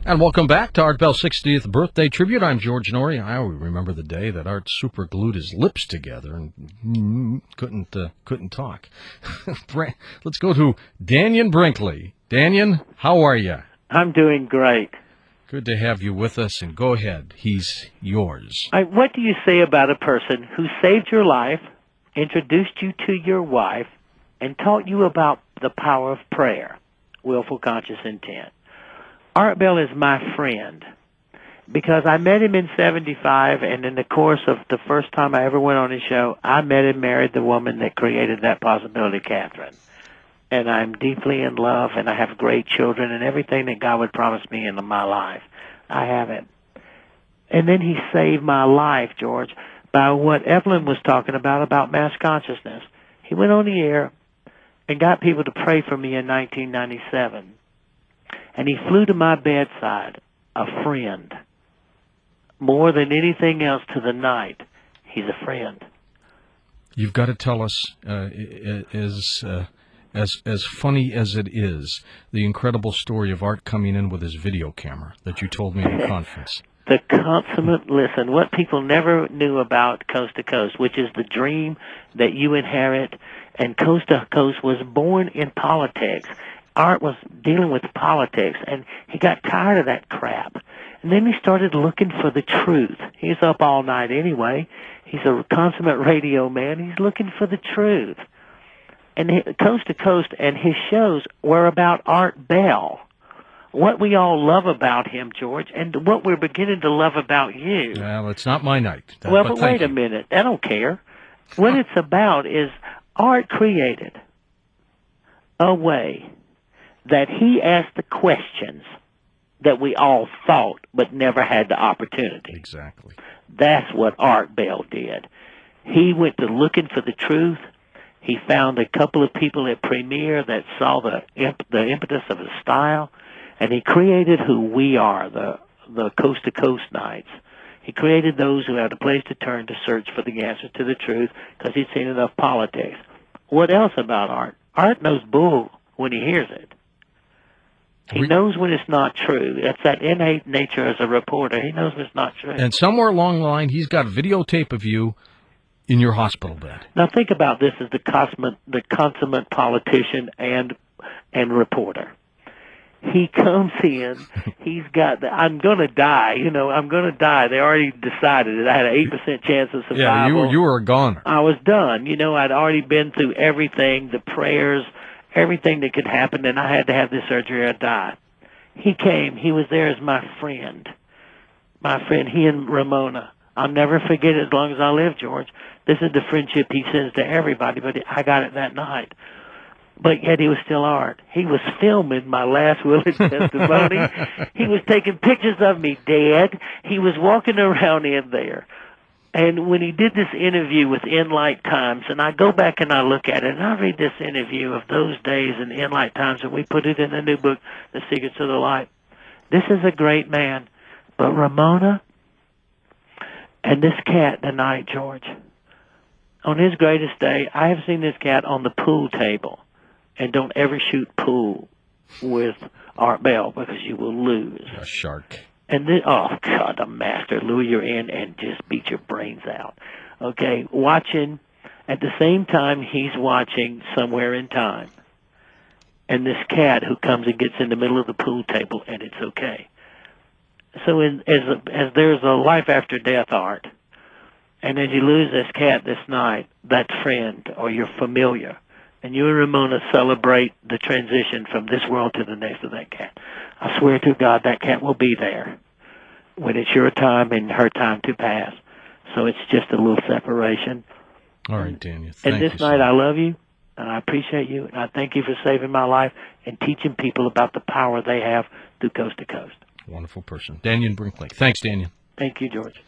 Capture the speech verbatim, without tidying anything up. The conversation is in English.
And welcome back to Art Bell's sixtieth birthday tribute. I'm George Noory. I always remember the day that Art super glued his lips together and mm, couldn't uh, couldn't talk. Let's go to Dannion Brinkley. Dannion, how are you? I'm doing great. Good to have you with us, and go ahead. He's yours. I, what do you say about a person who saved your life, introduced you to your wife, and taught you about the power of prayer, willful conscious intent? Art Bell is my friend because I met him in seventy-five, and in the course of the first time I ever went on his show, I met and married the woman that created that possibility, Catherine. And I'm deeply in love, and I have great children, and everything that God would promise me in my life, I have it. And then he saved my life, George, by what Evelyn was talking about, about mass consciousness. He went on the air and got people to pray for me in nineteen ninety-seven. And he flew to my bedside, a friend. More than anything else to the night, he's a friend. You've got to tell us, uh, as, uh, as, as funny as it is, the incredible story of Art coming in with his video camera that you told me at the conference. The consummate, listen, what people never knew about Coast to Coast, which is the dream that you inherit, and Coast to Coast was born in politics. Art was dealing with politics, and he got tired of that crap. And then he started looking for the truth. He's up all night anyway. He's a consummate radio man. He's looking for the truth. And he, Coast to Coast and his shows were about Art Bell, what we all love about him, George, and what we're beginning to love about you. Well, it's not my night. That, well, but, but wait you. a minute. I don't care. What it's about is Art created a way that he asked the questions that we all thought but never had the opportunity. Exactly. That's what Art Bell did. He went to looking for the truth. He found a couple of people at Premiere that saw the imp- the impetus of his style, and he created who we are, the the Coast to Coast Nights. He created those who had a place to turn to search for the answer to the truth because he'd seen enough politics. What else about Art? Art knows bull when he hears it. He knows when it's not true. It's that innate nature as a reporter. He knows when it's not true. And somewhere along the line, he's got a videotape of you in your hospital bed. Now think about this as the consummate, the consummate politician and and reporter. He comes in, he's got the, I'm going to die, you know, I'm going to die. They already decided it. I had an eight percent chance of survival. Yeah, you were, you were a goner. I was done. You know, I'd already been through everything, the prayers, everything that could happen, and I had to have this surgery or die. He came. He was there as my friend. My friend, he and Ramona. I'll never forget it as long as I live, George. This is the friendship he sends to everybody, but I got it that night. But yet he was still Art. He was filming my last will and testimony. He was taking pictures of me dead. He was walking around in there. And when he did this interview with Enlight Times, and I go back and I look at it, and I read this interview of those days in Enlight Times, and we put it in the new book, The Secrets of the Light. This is a great man. But Ramona and this cat tonight, George, on his greatest day, I have seen this cat on the pool table. And don't ever shoot pool with Art Bell because you will lose. A shark. And then, oh, God, a master. Lure you in and just beat your brains out. Okay, watching, at the same time, he's watching Somewhere in Time. And this cat who comes and gets in the middle of the pool table, and it's okay. So in, as, as there's a life after death, Art, and as you lose this cat this night, that friend or your familiar, and you and Ramona celebrate the transition from this world to the next of that cat. I swear to God that cat will be there when it's your time and her time to pass. So it's just a little separation. All right, Daniel. And this night I love you, and I appreciate you, and I thank you for saving my life and teaching people about the power they have through Coast to Coast. Wonderful person. Dannion Brinkley. Thanks, Dannion. Thank you, George.